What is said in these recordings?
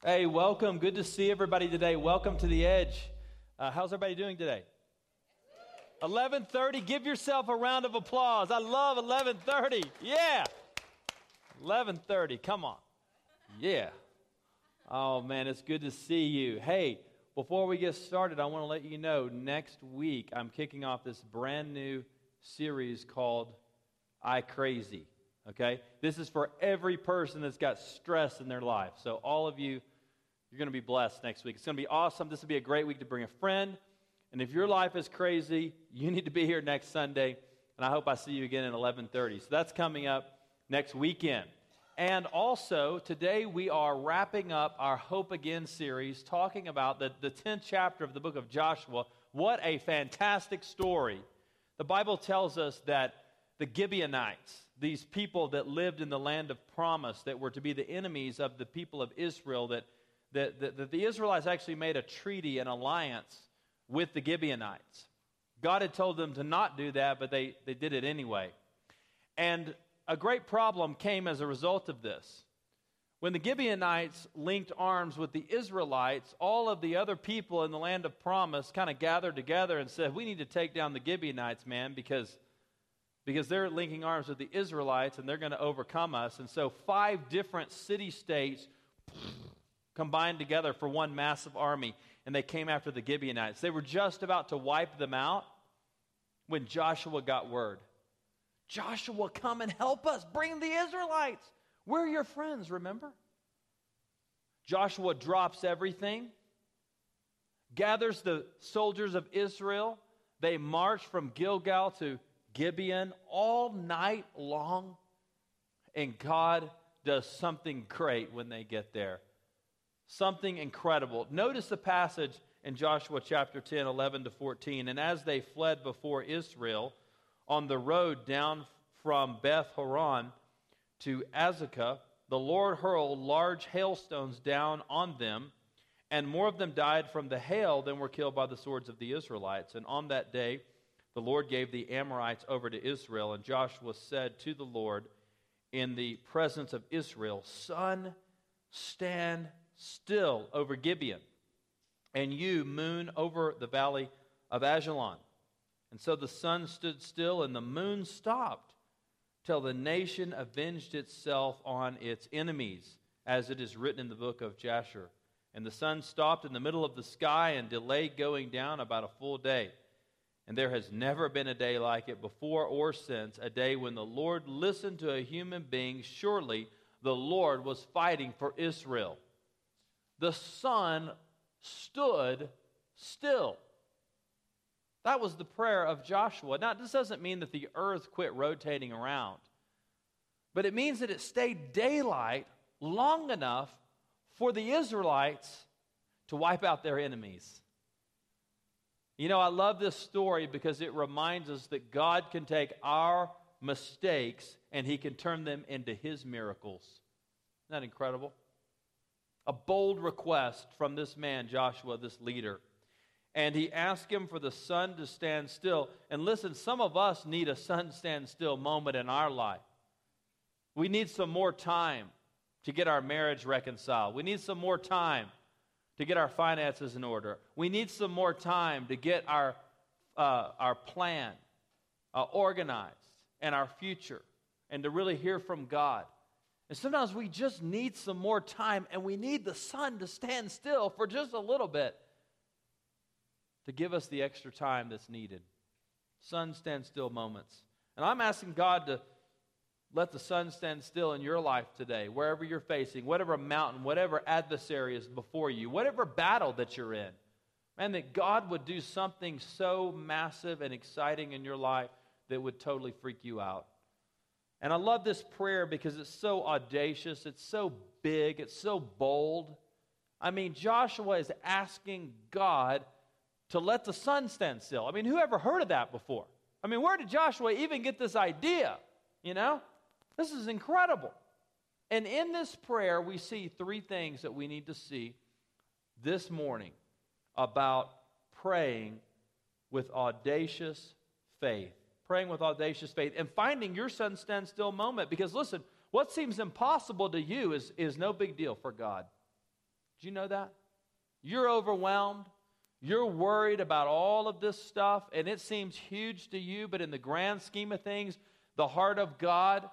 Hey, welcome. Good to see everybody today. Welcome to The Edge. How's everybody doing today? 11:30. Give yourself a round of applause. I love 11:30. Yeah. 11:30. Come on. Yeah. Oh, man, it's good to see you. Hey, before we get started, I want to let you know next week I'm kicking off this brand new series called I Crazy. Okay? This is for every person that's got stress in their life. So all of you, you're going to be blessed next week. It's going to be awesome. This will be a great week to bring a friend. And if your life is crazy, you need to be here next Sunday. And I hope I see you again at 11:30. So that's coming up next weekend. And also, today we are wrapping up our Hope Again series, talking about the 10th chapter of the book of Joshua. What a fantastic story. The Bible tells us that the Gibeonites, these people that lived in the land of promise, that were to be the enemies of the people of Israel, that the Israelites actually made a treaty, an alliance with the Gibeonites. God had told them to not do that, but they did it anyway. And a great problem came as a result of this. When the Gibeonites linked arms with the Israelites, all of the other people in the land of promise kind of gathered together and said, we need to take down the Gibeonites, man, because they're linking arms with the Israelites and they're going to overcome us. And so 5 different city-states combined together for one massive army, and they came after the Gibeonites. They were just about to wipe them out when Joshua got word. Joshua, come and help us. Bring the Israelites. We're your friends, remember? Joshua drops everything, gathers the soldiers of Israel. They march from Gilgal to Gibeon all night long, and God does something great when they get there. Something incredible. Notice the passage in Joshua chapter 10, 11 to 14. And as they fled before Israel on the road down from Beth Horon to Azekah, the Lord hurled large hailstones down on them, and more of them died from the hail than were killed by the swords of the Israelites. And on that day, the Lord gave the Amorites over to Israel, and Joshua said to the Lord in the presence of Israel, Sun, stand still over Gibeon, and you, moon, over the valley of Ajalon. And so the sun stood still, and the moon stopped, till the nation avenged itself on its enemies, as it is written in the book of Jasher. And the sun stopped in the middle of the sky and delayed going down about a full day. And there has never been a day like it before or since, a day when the Lord listened to a human being. Surely the Lord was fighting for Israel. The sun stood still. That was the prayer of Joshua. Now, this doesn't mean that the earth quit rotating around, but it means that it stayed daylight long enough for the Israelites to wipe out their enemies. You know, I love this story because it reminds us that God can take our mistakes and He can turn them into His miracles. Isn't that incredible? A bold request from this man, Joshua, this leader. And he asked him for the sun to stand still. And listen, some of us need a sun stand still moment in our life. We need some more time to get our marriage reconciled. We need some more time to get our finances in order. We need some more time to get our plan organized and our future, and to really hear from God. And sometimes we just need some more time, and we need the sun to stand still for just a little bit to give us the extra time that's needed. Sun stand still moments. And I'm asking God to let the sun stand still in your life today, wherever you're facing, whatever mountain, whatever adversary is before you, whatever battle that you're in. Man, that God would do something so massive and exciting in your life that would totally freak you out. And I love this prayer because it's so audacious, it's so big, it's so bold. I mean, Joshua is asking God to let the sun stand still. I mean, who ever heard of that before? I mean, where did Joshua even get this idea? You know? This is incredible. And in this prayer, we see 3 things that we need to see this morning about praying with audacious faith. Praying with audacious faith and finding your sun stand still moment. Because listen, what seems impossible to you is no big deal for God. Do you know that? You're overwhelmed. You're worried about all of this stuff, and it seems huge to you, but in the grand scheme of things, the heart of God,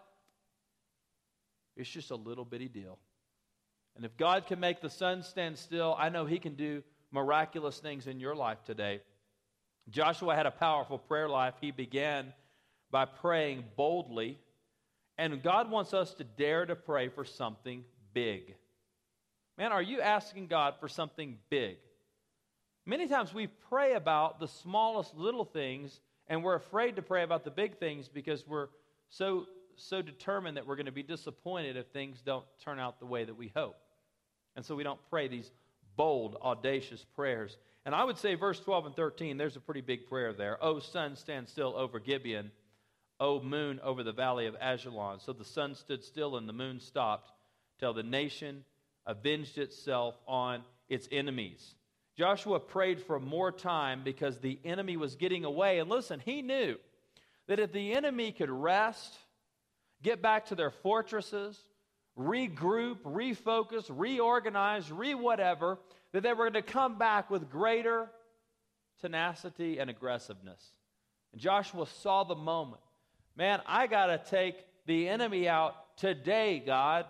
it's just a little bitty deal. And if God can make the sun stand still, I know He can do miraculous things in your life today. Joshua had a powerful prayer life. He began by praying boldly, and God wants us to dare to pray for something big. Man, are you asking God for something big? Many times we pray about the smallest little things, and we're afraid to pray about the big things because we're so determined that we're going to be disappointed if things don't turn out the way that we hope. And so we don't pray these bold, audacious prayers. And I would say verse 12 and 13, there's a pretty big prayer there. O sun, stand still over Gibeon. O moon, over the valley of Ajalon. So the sun stood still and the moon stopped till the nation avenged itself on its enemies. Joshua prayed for more time because the enemy was getting away. And listen, he knew that if the enemy could rest, get back to their fortresses, regroup, refocus, reorganize, whatever, that they were going to come back with greater tenacity and aggressiveness. And Joshua saw the moment. Man, I got to take the enemy out today, God.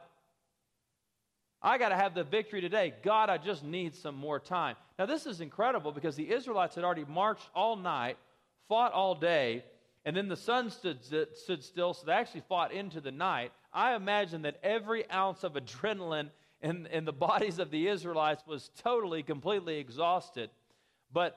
I got to have the victory today. God, I just need some more time. Now, this is incredible because the Israelites had already marched all night, fought all day, and then the sun stood still, so they actually fought into the night. I imagine that every ounce of adrenaline in the bodies of the Israelites was totally, completely exhausted. But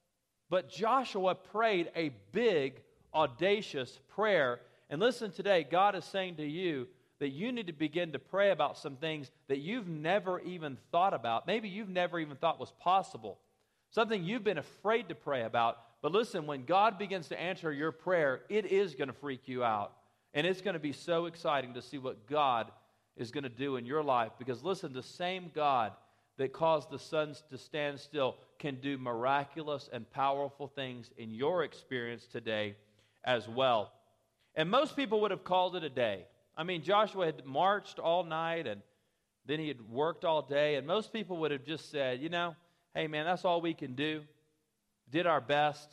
Joshua prayed a big, audacious prayer. And listen today, God is saying to you, that you need to begin to pray about some things that you've never even thought about. Maybe you've never even thought was possible. Something you've been afraid to pray about. But listen, when God begins to answer your prayer, it is going to freak you out. And it's going to be so exciting to see what God is going to do in your life. Because listen, the same God that caused the suns to stand still can do miraculous and powerful things in your experience today as well. And most people would have called it a day. I mean, Joshua had marched all night, and then he had worked all day, and most people would have just said, hey, man, that's all we can do. Did our best.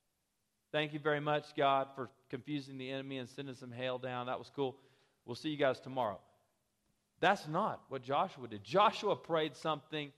Thank you very much, God, for confusing the enemy and sending some hail down. That was cool. We'll see you guys tomorrow. That's not what Joshua did. Joshua prayed something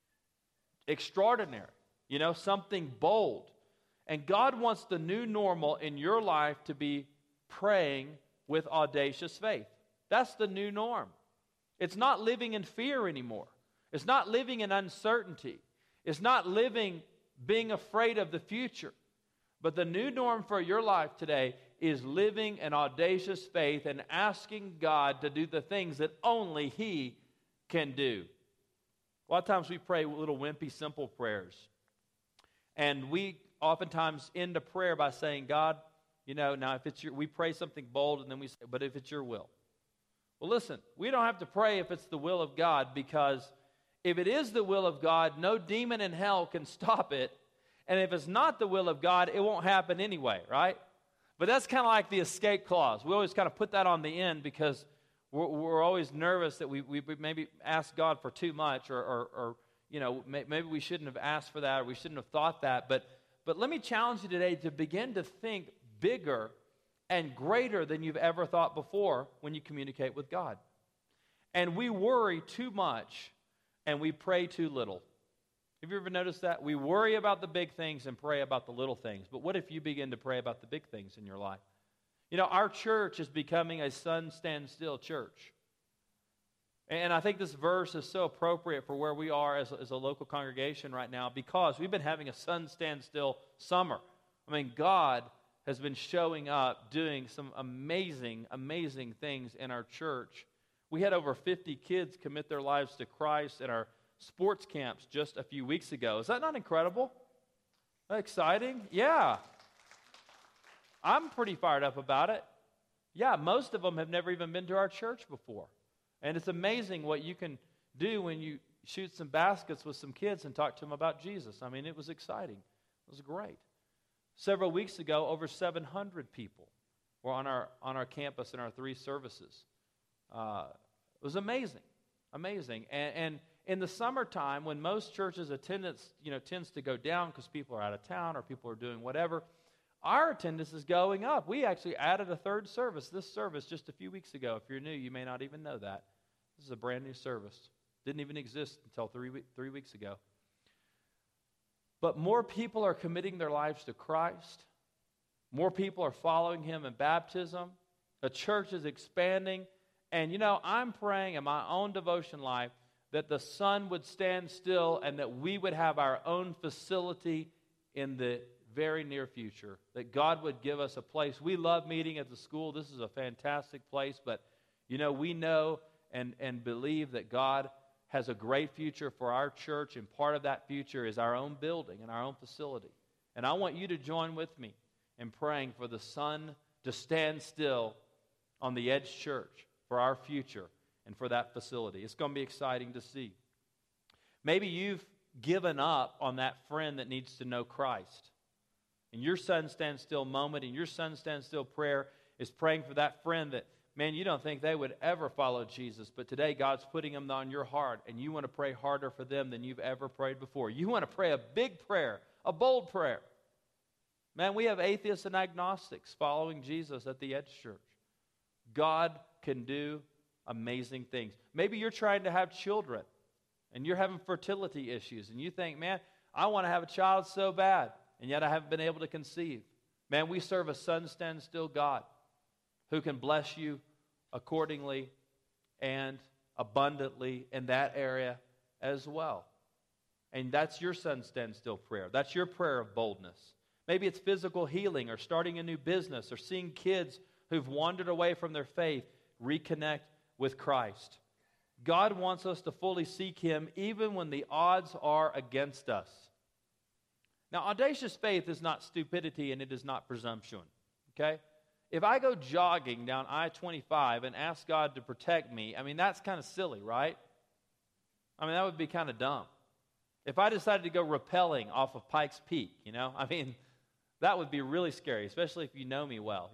extraordinary, something bold. And God wants the new normal in your life to be praying with audacious faith. That's the new norm. It's not living in fear anymore. It's not living in uncertainty. It's not living being afraid of the future. But the new norm for your life today is living in audacious faith and asking God to do the things that only He can do. A lot of times we pray little wimpy, simple prayers. And we oftentimes end a prayer by saying, God, now if it's we pray something bold and then we say, but if it's your will. Well, listen, we don't have to pray if it's the will of God, because if it is the will of God, no demon in hell can stop it. And if it's not the will of God, it won't happen anyway, right? But that's kind of like the escape clause. We always kind of put that on the end because we're always nervous that we maybe ask God for too much or maybe we shouldn't have asked for that or we shouldn't have thought that. But let me challenge you today to begin to think bigger and greater than you've ever thought before when you communicate with God. And we worry too much and we pray too little. Have you ever noticed that? We worry about the big things and pray about the little things. But what if you begin to pray about the big things in your life? Our church is becoming a sun stand still church. And I think this verse is so appropriate for where we are as a local congregation right now, because we've been having a sun stand still summer. I mean, God has been showing up, doing some amazing, amazing things in our church. We had over 50 kids commit their lives to Christ at our sports camps just a few weeks ago. Is that not incredible? That exciting? Yeah. I'm pretty fired up about it. Yeah, most of them have never even been to our church before. And it's amazing what you can do when you shoot some baskets with some kids and talk to them about Jesus. I mean, it was exciting. It was great. Several weeks ago, over 700 people were on our campus in our 3 services. It was amazing, amazing. And in the summertime, when most churches' attendance, tends to go down because people are out of town or people are doing whatever, our attendance is going up. We actually added a third service, this service, just a few weeks ago. If you're new, you may not even know that. This is a brand new service. Didn't even exist until three weeks ago. But more people are committing their lives to Christ. More people are following Him in baptism. The church is expanding. And, I'm praying in my own devotion life that the sun would stand still and that we would have our own facility in the very near future, that God would give us a place. We love meeting at the school. This is a fantastic place, but, we know and believe that God has a great future for our church, and part of that future is our own building and our own facility. And I want you to join with me in praying for the sun to stand still on the Edge Church for our future and for that facility. It's going to be exciting to see. Maybe you've given up on that friend that needs to know Christ. And your sun stand still moment and your sun stand still prayer is praying for that friend that, man, you don't think they would ever follow Jesus, but today God's putting them on your heart, and you want to pray harder for them than you've ever prayed before. You want to pray a big prayer, a bold prayer. Man, we have atheists and agnostics following Jesus at the Edge Church. God can do amazing things. Maybe you're trying to have children, and you're having fertility issues, and you think, man, I want to have a child so bad, and yet I haven't been able to conceive. Man, we serve a sun stand still God who can bless you accordingly and abundantly in that area as well. And that's your sun stand still prayer. That's your prayer of boldness. Maybe it's physical healing or starting a new business or seeing kids who've wandered away from their faith reconnect with Christ. God wants us to fully seek Him even when the odds are against us. Now, audacious faith is not stupidity and it is not presumption, okay? If I go jogging down I-25 and ask God to protect me, that's kind of silly, right? That would be kind of dumb. If I decided to go rappelling off of Pikes Peak, that would be really scary, especially if you know me well,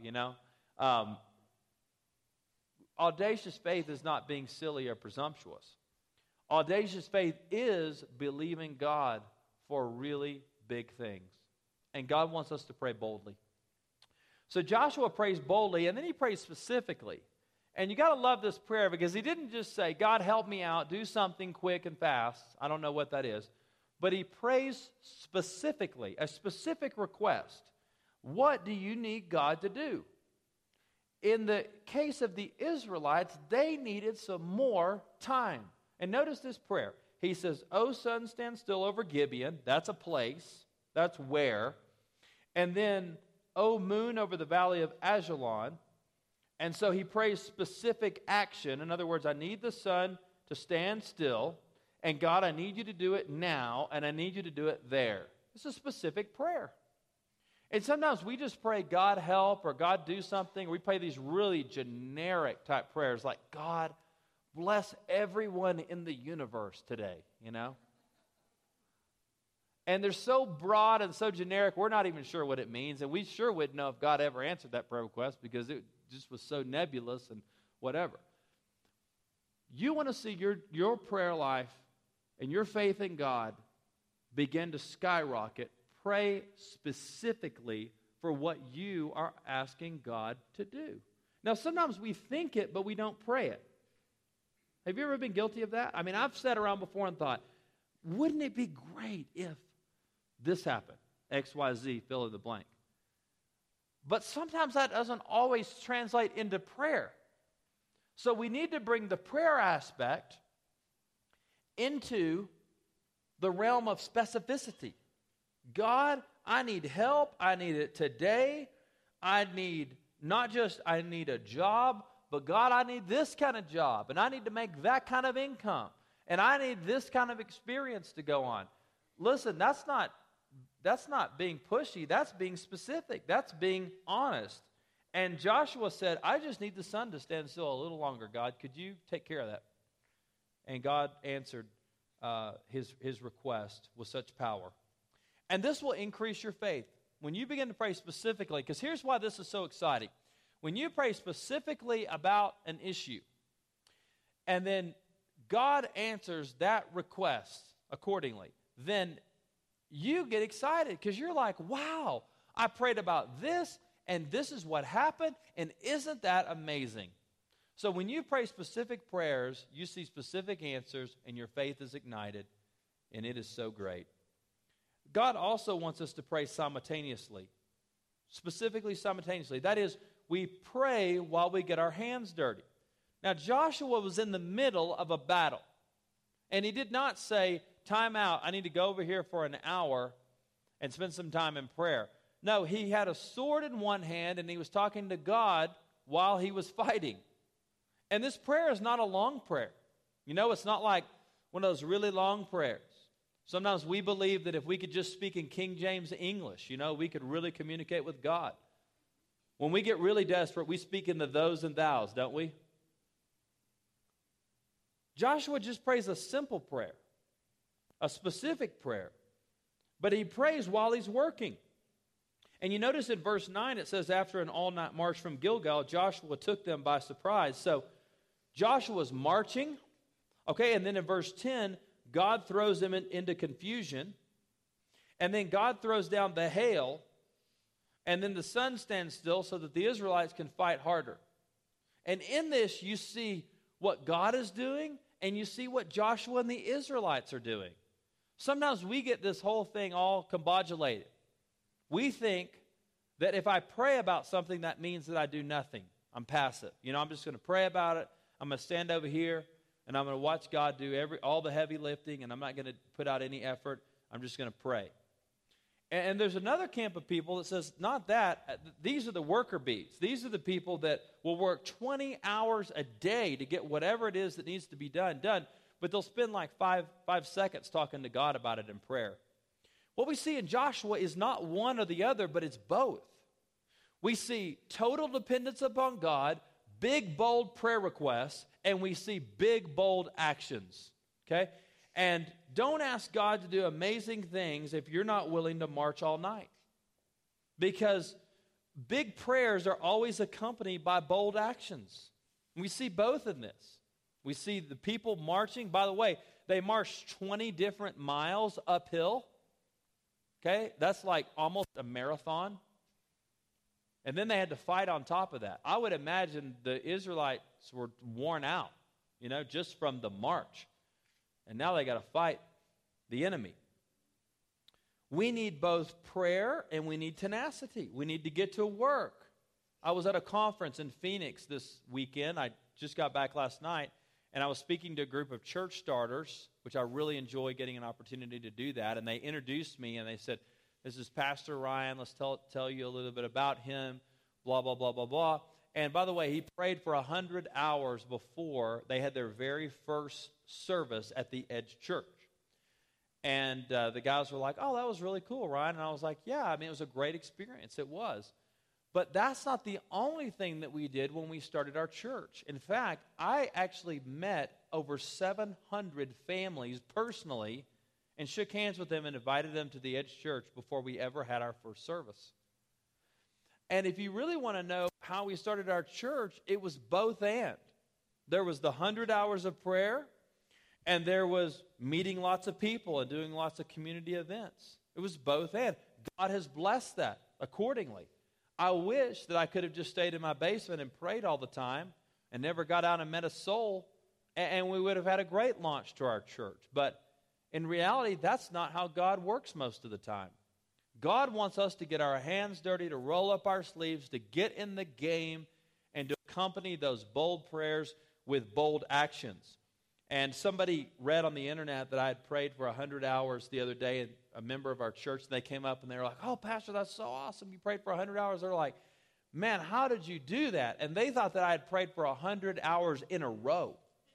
Audacious faith is not being silly or presumptuous. Audacious faith is believing God for really big things. And God wants us to pray boldly. So Joshua prays boldly, and then he prays specifically. And you got to love this prayer because he didn't just say, God, help me out, do something quick and fast. I don't know what that is. But he prays specifically, a specific request. What do you need God to do? In the case of the Israelites, they needed some more time. And notice this prayer. He says, O sun, stand still over Gibeon. That's a place. That's where. And then, O moon, over the valley of Ajalon. And so he prays specific action. In other words, I need the sun to stand still. And God, I need you to do it now. And I need you to do it there. It's a specific prayer. And sometimes we just pray, God help, or God do something. We pray these really generic type prayers like, God bless everyone in the universe today, And they're so broad and so generic, we're not even sure what it means. And we sure wouldn't know if God ever answered that prayer request because it just was so nebulous and whatever. You want to see your prayer life and your faith in God begin to skyrocket. Pray specifically for what you are asking God to do. Now, sometimes we think it, but we don't pray it. Have you ever been guilty of that? I've sat around before and thought, wouldn't it be great if this happened? X, Y, Z, fill in the blank. But sometimes that doesn't always translate into prayer. So we need to bring the prayer aspect into the realm of specificity. God, I need help. I need it today. I need a job, but God, I need this kind of job, and I need to make that kind of income, and I need this kind of experience to go on. Listen, that's not being pushy. That's being specific. That's being honest. And Joshua said, I just need the sun to stand still a little longer, God. Could you take care of that? And God answered his request with such power. And this will increase your faith. When you begin to pray specifically, because here's why this is so exciting. When you pray specifically about an issue, and then God answers that request accordingly, then you get excited because you're like, wow, I prayed about this, and this is what happened, and isn't that amazing? So when you pray specific prayers, you see specific answers, and your faith is ignited, and it is so great. God also wants us to pray simultaneously, specifically simultaneously. That is, we pray while we get our hands dirty. Now, Joshua was in the middle of a battle, and he did not say, time out, I need to go over here for an hour and spend some time in prayer. No, he had a sword in one hand, and he was talking to God while he was fighting. And this prayer is not a long prayer. You know, it's not like one of those really long prayers. Sometimes we believe that if we could just speak in King James English, you know, we could really communicate with God. When we get really desperate, we speak in the those and thous, don't we? Joshua just prays a simple prayer, a specific prayer, but he prays while he's working. And you notice in verse 9, it says, after an all-night march from Gilgal, Joshua took them by surprise. So Joshua's marching, okay, and then in verse 10, God throws them into confusion, and then God throws down the hail, and then the sun stands still so that the Israelites can fight harder. And in this, you see what God is doing, and you see what Joshua and the Israelites are doing. Sometimes we get this whole thing all combobulated. We think that if I pray about something, that means that I do nothing. I'm passive. You know, I'm just going to pray about it. I'm going to stand over here, and I'm going to watch God do all the heavy lifting, and I'm not going to put out any effort. I'm just going to pray. And there's another camp of people that says, not that. These are the worker bees. These are the people that will work 20 hours a day to get whatever it is that needs to be done. But they'll spend like five seconds talking to God about it in prayer. What we see in Joshua is not one or the other, but it's both. We see total dependence upon God, big, bold prayer requests, and we see big, bold actions, okay? And don't ask God to do amazing things if you're not willing to march all night. Because big prayers are always accompanied by bold actions. We see both in this. We see the people marching. By the way, they marched 20 different miles uphill. Okay, that's like almost a marathon. And then they had to fight on top of that. I would imagine the Israelites were worn out, you know, just from the march. And now they got to fight the enemy. We need both prayer and we need tenacity. We need to get to work. I was at a conference in Phoenix this weekend. I just got back last night, and I was speaking to a group of church starters, which I really enjoy getting an opportunity to do that. And they introduced me, and they said, this is Pastor Ryan. Let's tell you a little bit about him, blah, blah, blah, blah, blah. And by the way, he prayed for 100 hours before they had their very first service at the Edge Church. And the guys were like, oh, that was really cool, Ryan. And I was like, yeah, I mean, it was a great experience. It was. But that's not the only thing that we did when we started our church. In fact, I actually met over 700 families personally and shook hands with them and invited them to the Edge Church before we ever had our first service. And if you really want to know how we started our church, it was both and. There was the 100 hours of prayer, and there was meeting lots of people and doing lots of community events. It was both and. God has blessed that accordingly. I wish that I could have just stayed in my basement and prayed all the time and never got out and met a soul, and we would have had a great launch to our church. But in reality, that's not how God works most of the time. God wants us to get our hands dirty, to roll up our sleeves, to get in the game, and to accompany those bold prayers with bold actions. And somebody read on the internet that I had prayed for 100 hours the other day, and a member of our church, and they came up and they were like, oh, Pastor, that's so awesome. You prayed for 100 hours. They're like, man, how did you do that? And they thought that I had prayed for 100 hours in a row.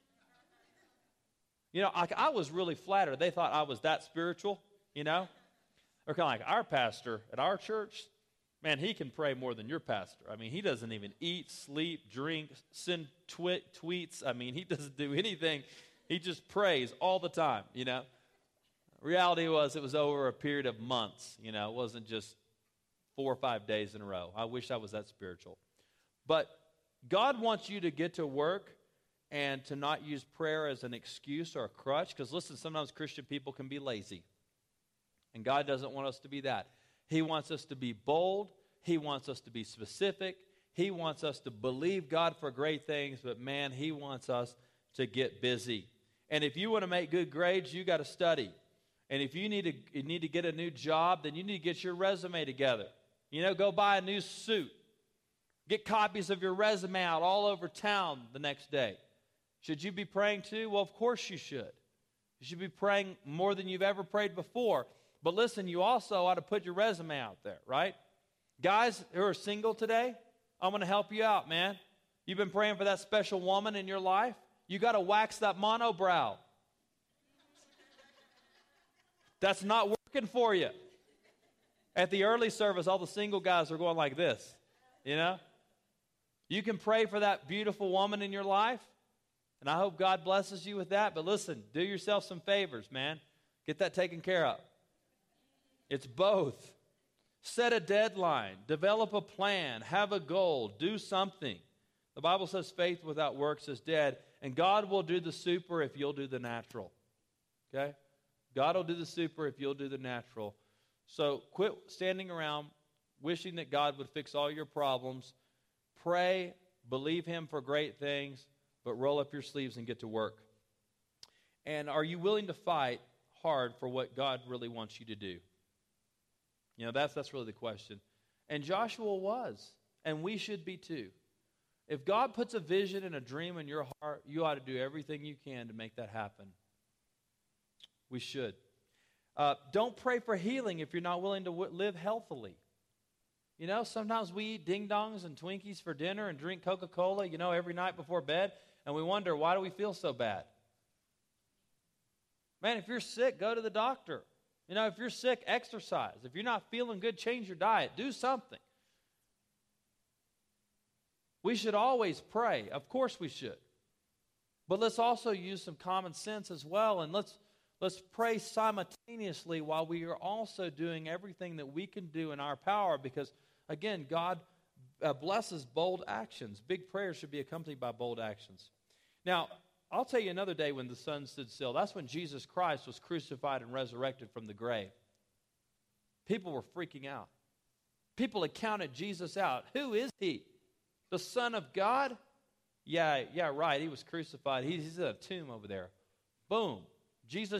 You know, I was really flattered. They thought I was that spiritual, you know. They're kind of like, our pastor at our church, man, he can pray more than your pastor. I mean, he doesn't even eat, sleep, drink, send tweets. I mean, he doesn't do anything. He just prays all the time, you know. Reality was it was over a period of months, you know. It wasn't just 4 or 5 days in a row. I wish I was that spiritual. But God wants you to get to work and to not use prayer as an excuse or a crutch. Because listen, sometimes Christian people can be lazy. And God doesn't want us to be that. He wants us to be bold. He wants us to be specific. He wants us to believe God for great things. But man, He wants us to get busy. And if you want to make good grades, you got to study. And if you need to get a new job, then you need to get your resume together. Go buy a new suit. Get copies of your resume out all over town the next day. Should you be praying too? Well, of course you should. You should be praying more than you've ever prayed before. But listen, you also ought to put your resume out there, right? Guys who are single today, I'm going to help you out, man. You've been praying for that special woman in your life. You got to wax that monobrow. That's not working for you. At the early service, all the single guys are going like this, You can pray for that beautiful woman in your life, and I hope God blesses you with that. But listen, do yourself some favors, man. Get that taken care of. It's both. Set a deadline. Develop a plan. Have a goal. Do something. The Bible says faith without works is dead, and God will do the super if you'll do the natural. Okay? God will do the super if you'll do the natural. So quit standing around wishing that God would fix all your problems. Pray, believe Him for great things, but roll up your sleeves and get to work. And are you willing to fight hard for what God really wants you to do? That's really the question. And Joshua was, and we should be too. If God puts a vision and a dream in your heart, you ought to do everything you can to make that happen. We should. Don't pray for healing if you're not willing to live healthily. Sometimes we eat ding-dongs and Twinkies for dinner and drink Coca-Cola, every night before bed, and we wonder, why do we feel so bad? Man, if you're sick, go to the doctor. If you're sick, exercise. If you're not feeling good, change your diet. Do something. We should always pray. Of course we should. But let's also use some common sense as well, and let's pray simultaneously while we are also doing everything that we can do in our power, because, again, God blesses bold actions. Big prayers should be accompanied by bold actions. Now, I'll tell you another day when the sun stood still. That's when Jesus Christ was crucified and resurrected from the grave. People were freaking out. People had counted Jesus out. Who is He? The Son of God? Yeah, right. He was crucified. He's in a tomb over there. Boom. Jesus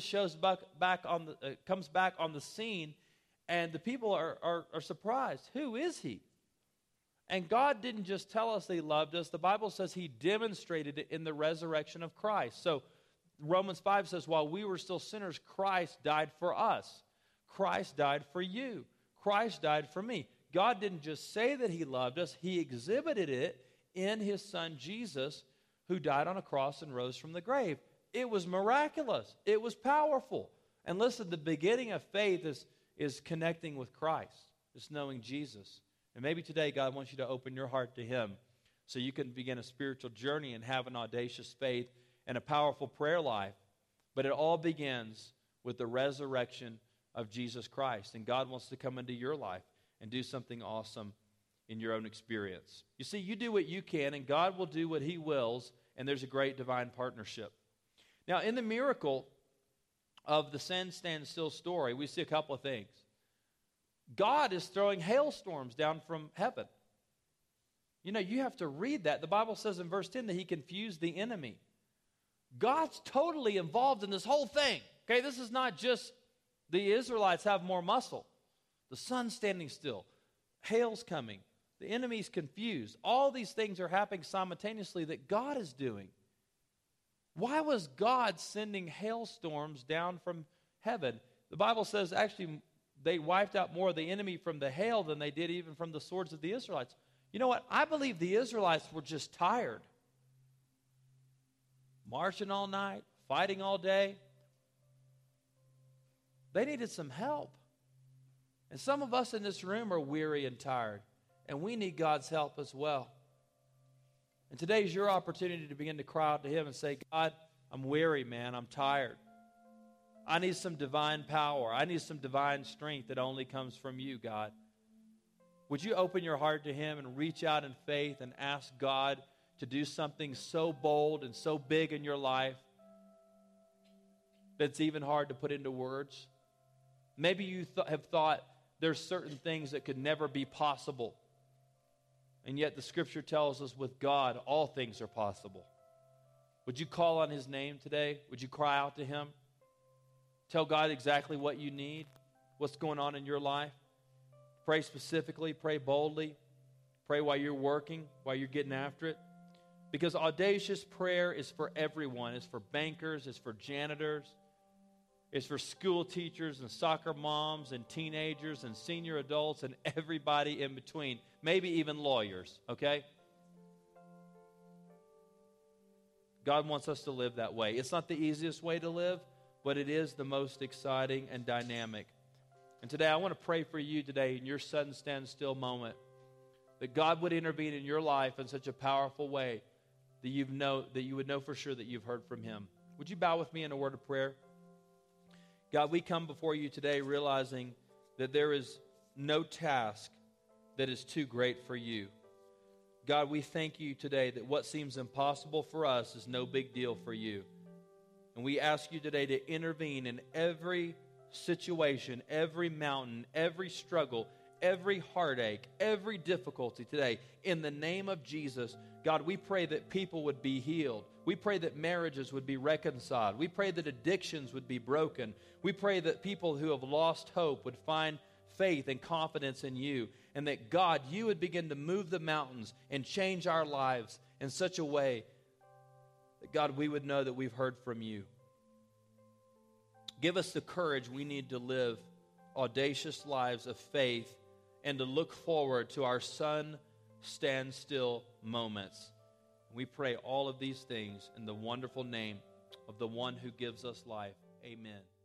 comes back on the scene, and the people are surprised. Who is He? And God didn't just tell us He loved us. The Bible says He demonstrated it in the resurrection of Christ. So Romans 5 says, while we were still sinners, Christ died for us. Christ died for you. Christ died for me. God didn't just say that He loved us. He exhibited it in His Son Jesus, who died on a cross and rose from the grave. It was miraculous. It was powerful. And listen, the beginning of faith is connecting with Christ. It's knowing Jesus. And maybe today God wants you to open your heart to Him so you can begin a spiritual journey and have an audacious faith and a powerful prayer life. But it all begins with the resurrection of Jesus Christ. And God wants to come into your life and do something awesome in your own experience. You see, you do what you can, and God will do what He wills, and there's a great divine partnership. Now, in the miracle of the sun stand still story, we see a couple of things. God is throwing hailstorms down from heaven. You have to read that. The Bible says in verse 10 that He confused the enemy. God's totally involved in this whole thing. Okay, this is not just the Israelites have more muscle. The sun's standing still. Hail's coming. The enemy's confused. All these things are happening simultaneously that God is doing. Why was God sending hailstorms down from heaven? The Bible says actually they wiped out more of the enemy from the hail than they did even from the swords of the Israelites. You know what? I believe the Israelites were just tired. Marching all night, fighting all day. They needed some help. And some of us in this room are weary and tired, and we need God's help as well. And today is your opportunity to begin to cry out to Him and say, God, I'm weary, man. I'm tired. I need some divine power. I need some divine strength that only comes from you, God. Would you open your heart to Him and reach out in faith and ask God to do something so bold and so big in your life that's even hard to put into words. Maybe you have thought there's certain things that could never be possible. And yet the Scripture tells us with God, all things are possible. Would you call on His name today? Would you cry out to Him? Tell God exactly what you need, what's going on in your life. Pray specifically, pray boldly. Pray while you're working, while you're getting after it. Because audacious prayer is for everyone. It's for bankers, it's for janitors, it's for school teachers and soccer moms and teenagers and senior adults and everybody in between. Maybe even lawyers, okay? God wants us to live that way. It's not the easiest way to live, but it is the most exciting and dynamic. And today I want to pray for you today in your sudden stand still moment, that God would intervene in your life in such a powerful way that you would know for sure that you've heard from Him. Would you bow with me in a word of prayer? God, we come before you today realizing that there is no task that is too great for you. God, we thank you today that what seems impossible for us is no big deal for you. And we ask you today to intervene in every situation, every mountain, every struggle, every heartache, every difficulty today. In the name of Jesus, God, we pray that people would be healed. We pray that marriages would be reconciled. We pray that addictions would be broken. We pray that people who have lost hope would find faith and confidence in you. And that, God, you would begin to move the mountains and change our lives in such a way that, God, we would know that we've heard from you. Give us the courage we need to live audacious lives of faith and to look forward to our sun stand still moments. We pray all of these things in the wonderful name of the one who gives us life. Amen.